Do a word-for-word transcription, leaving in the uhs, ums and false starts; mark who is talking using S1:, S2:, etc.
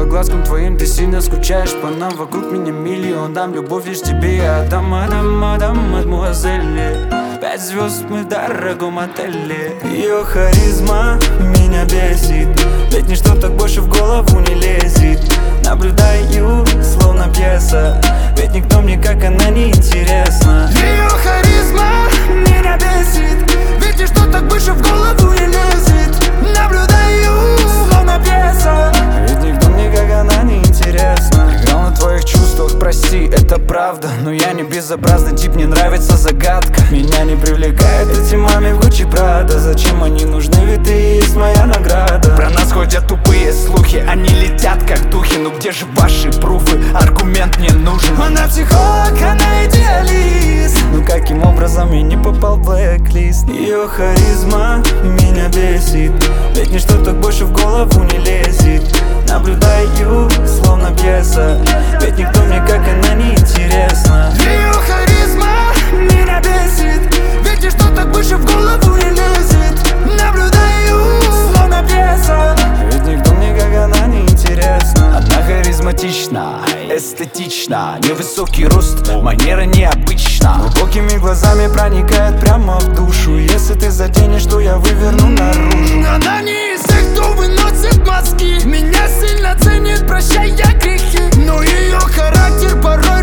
S1: глазкам твоим ты сильно скучаешь по нам. Вокруг меня миллион, дам любовь лишь тебе я отдам, отдам, отдам, мадемуазель. Пять звезд мы в дорогом отеле. Ее харизма меня бесит, ведь ничто так больше в голову не лезет. Наблюдаю, словно пьеса, ведь никто мне как она не интересна. Ее харизма меня бесит, ведь ничто так больше в голову не лезет. Наблюдаю, словно пьеса, ведь никто мне как она не интересна. Играл на твоих чувствах, прости, это правда, но я не безобразный тип, мне нравится загадка. Меня не привлекает эти маме в Гуччи Прада. Зачем они нужны, ведь ты есть моя награда.
S2: Про нас ходят тупые слухи, они летят как духи. Ну где же ваши пруфы, аргумент не нужен.
S1: Она психолог, она идеалист, ну каким образом я не попал в блэк-лист? Ее харизма меня бесит, ведь ничто так больше в голову не лезет. Наблюдаю, словно пьеса, ведь никто мне как она не интересна. Ее харизма меня бесит, ведь ничто так больше в голову не лезет. Наблюдаю, словно пьеса, ведь никто мне как она не интересна.
S2: Она харизматична, эстетична, невысокий рост, манера необычна.
S1: Глубокими глазами проникает прямо в душу. Если ты заденешь, то я выверну наружу.
S3: Она не из тех, кто выносит мозги, меня сильно ценит, прощая грехи, но ее характер порой